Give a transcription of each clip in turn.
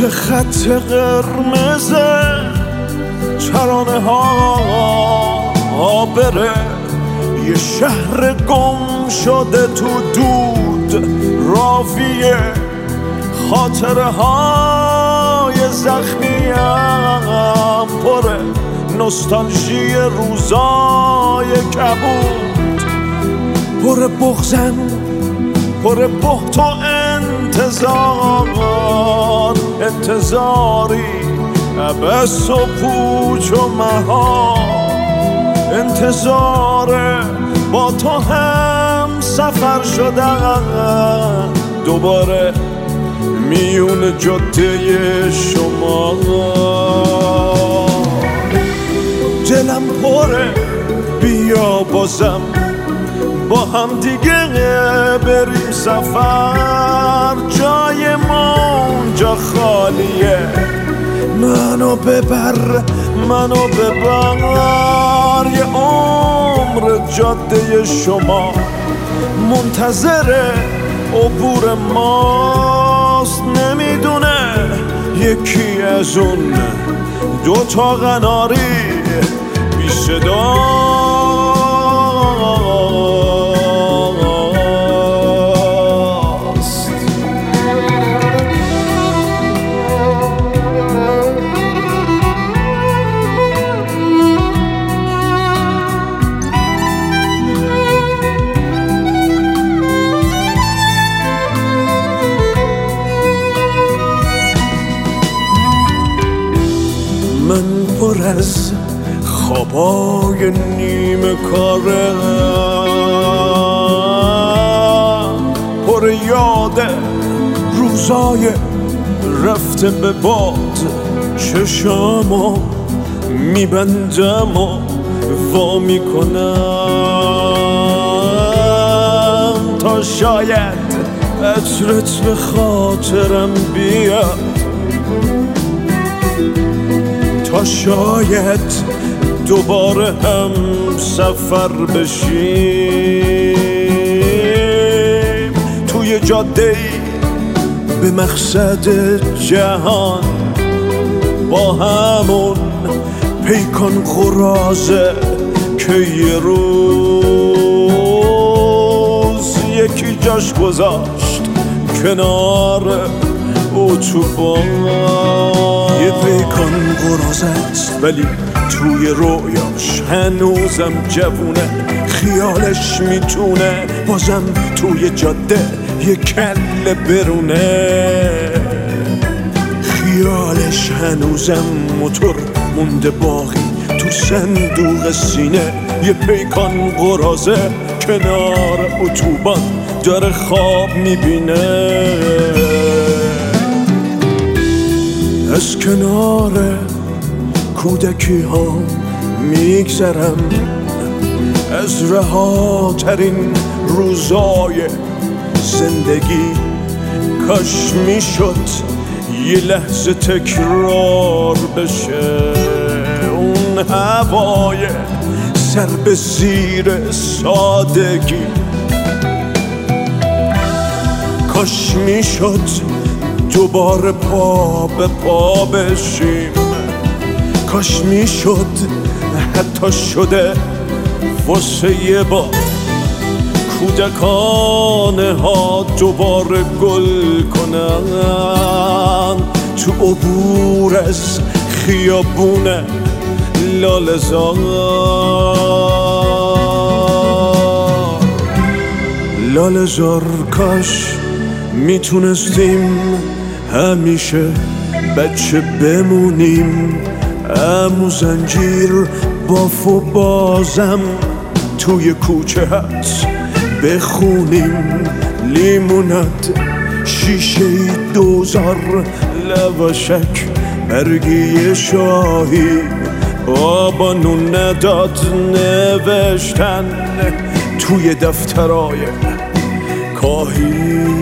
پشت خط قرمز ترانه ها بره، یه شهر گم شده تو دود راویه، خاطره های زخمیم پره، نوستالژی روزای کبود، پر بغزن، پر بهت و انتظاری عبس و پوچ و مها، انتظار با تو هم سفر شدن دوباره میون جاده شما. دلم پره بیا بازم با هم دیگه بریم سفر، جای ما اونجا خالیه، منو ببر یه عمر جاده شما منتظر عبور ماست، نمیدونه یکی از اون دوتا قناری بی صدا من پر از خوابای نیمه کارم، پر یاد روزای رفته به باد، چشامو میبندم و وا میکنم تا شاید عطرت به خاطرم بیاد، تا شاید دوباره هم سفر بشیم توی جاده‌ای به مقصد جهان، با همون پیکان قرازه که یه روز یکی جاش گذاشت کنار اتوبان. یه پیکان قراضه است ولی توی رویاش هنوزم جوونه، خیالش میتونه بازم توی جاده یه کله برونه، خیالش هنوزم موتور مونده باقی تو صندوق سینه، یه پیکان قراضه کنار اتوبان داره خواب میبینه. از کنار کودکی ها میگذرم، از رهاترین روزای زندگی، کاش میشد یه لحظه تکرار بشه اون هوای سر به زیر سادگی، کاش میشد دوباره پا به پا بشیم، کاش میشد حتی شده واسه یه بار کودکانه ها دوباره گل کنن تو عبور از خیابون لاله‌زار. لاله‌زار کاش میتونستیم همیشه بچه بمونیم، عمو زنجیر باف و بازم توی کوچه هست بخونیم، لیموناد شیشه دوزار لواشک برگی شاهی، بابانو نداد نوشتن توی دفترای کاهی.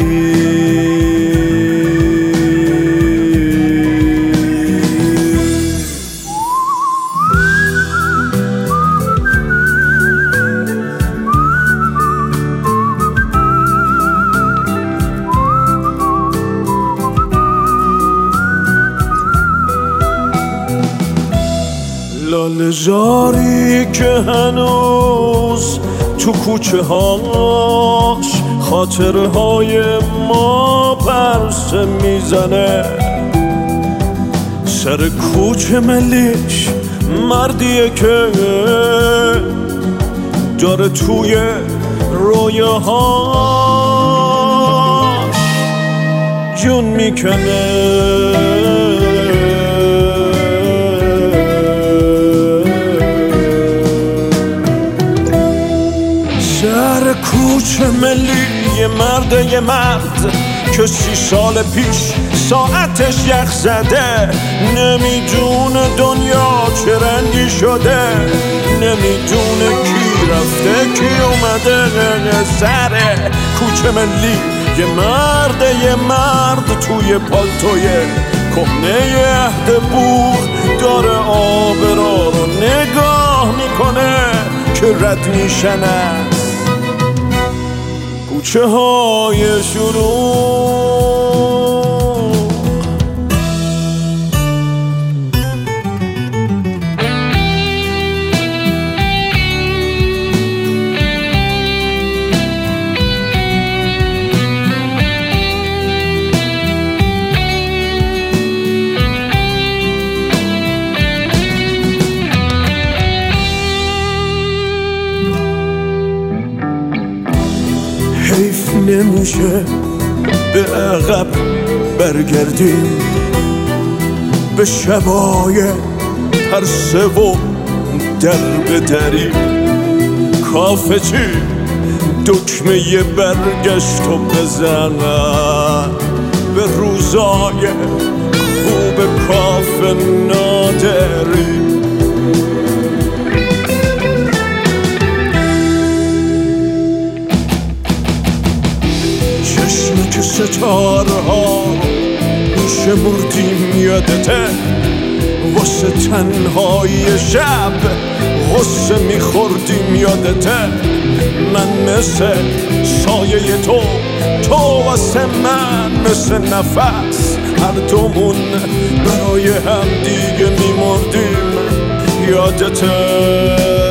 لاله زاری که هنوز تو کوچه هاش خاطرهای ما پرسه میزنه. سر کوچه ملیش مردیه که داره توی رویاهاش جون میکنه. سر کوچه ملی یه مرد که 30 سال پیش ساعتش یخ زده، نمیدونه دنیا چه رنگی شده، نمیدونه کی رفته کی اومده. سر کوچه ملی یه مرد توی پالتوی کهنه عهد بوق داره آبرا رو نگاه میکنه که رد میشن از کوچه های شروع. حیف نمیشه به عقب برگردیم، به شبای پرسه و در بدریم. کافه چی دکمه ی برگشت و بزنن به روزای خوب کافه نادریم. چشم که ستارها شمردیم یادته، واسه تنهای شب غصه میخوردیم یادته. من مثل سایه تو واسه من مثل نفس، هر دومون برای هم دیگه میمردیم یادته.